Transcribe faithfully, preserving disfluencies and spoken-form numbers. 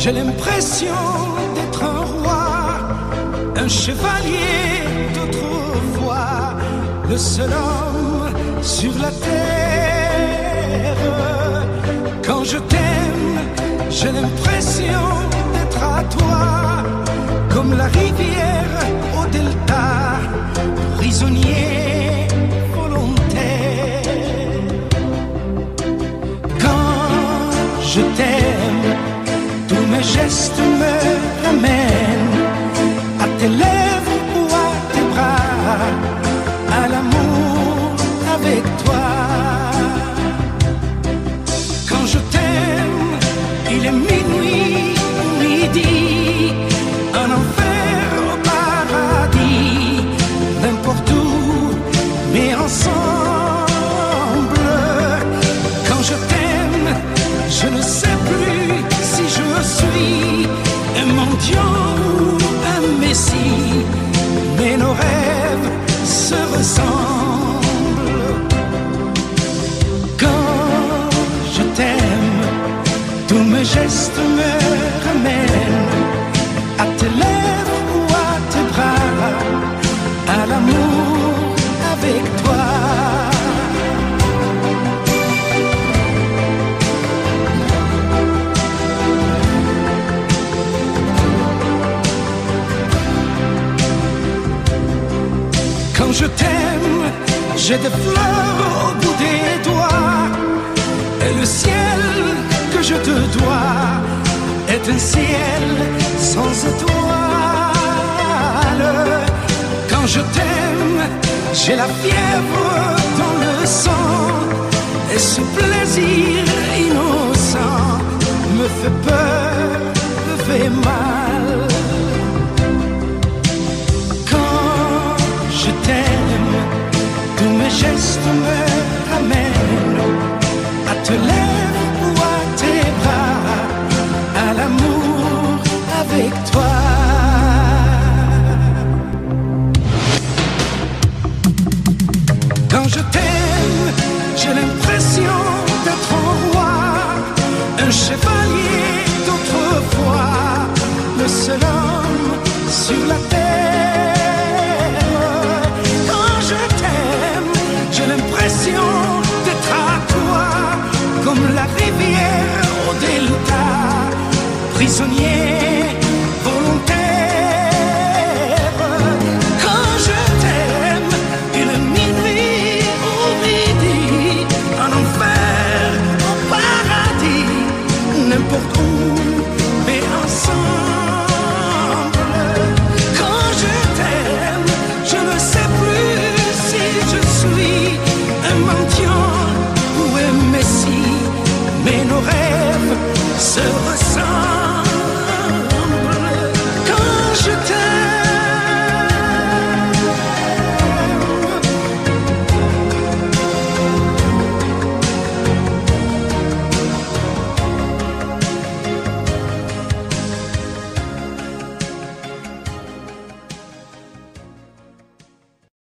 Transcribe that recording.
J'ai l'impression d'être un roi, un chevalier d'autrefois, le seul homme sur la terre. Quand je t'aime, j'ai l'impression d'être à toi, comme la rivière au delta, prisonnier volontaire. Quand je t'aime, tous mes gestes me ramènent à tes lèvres ou à tes bras, à l'amour avec toi. Quand je t'aime, il est minuit ou midi, un enfer au paradis, n'importe où, mais ensemble. Quand je t'aime, je ne sais plus si je suis un mendiant ou un messie, mais nos rêves se ressemblent. Quand je t'aime, tous mes gestes me ramènent à tes lèvres ou à tes bras, à l'amour avec toi. Quand je t'aime, j'ai des fleurs au bout des doigts, et le ciel que je te dois est un ciel sans étoiles. Quand je t'aime, j'ai la fièvre dans le sang, et ce plaisir innocent me fait peur, me fait mal. Quand je t'aime, tous mes gestes me ramènent à te lèvres ou à tes bras, à l'amour avec toi. Quand je t'aime, j'ai l'impression d'être un roi, un chevalier d'autrefois, le seul homme sur la terre. Quand je t'aime, j'ai l'impression d'être à toi, comme la rivière au delta, prisonnier volontaire. Quand je t'aime, il est minuit ou midi, un enfer au paradis, n'importe où, mais ensemble. Quand je t'aime, je ne sais plus si je suis un mendiant ou un messie, mais nos rêves se ressemblent. Quand je t'aime,